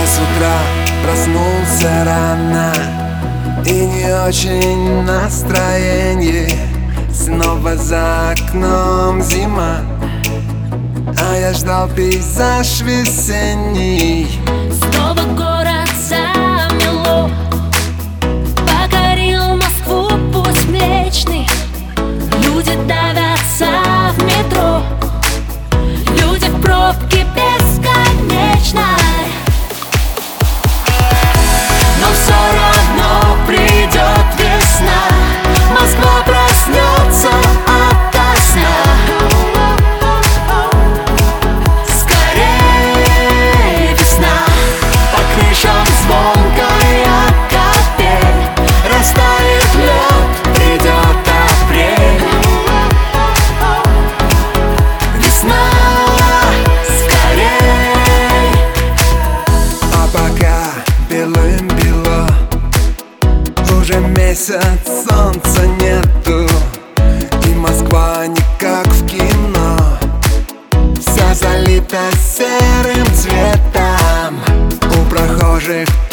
с утра проснулся рано и не очень настроение. Снова за окном зима, а я ждал пейзаж весенний. Снова город замело, покорил Москву путь Млечный. Люди давятся в метро, люди в пробке бесконечной. Но все равно придет весна, Москва проснется ото сна. Скорее весна, по крышам звонкая капель, растает лед, придет апрель. Весна, скорей. А пока белым-бело, уже месяц, солнца нету, и Москва не как в кино, вся залита серым цветом. У прохожих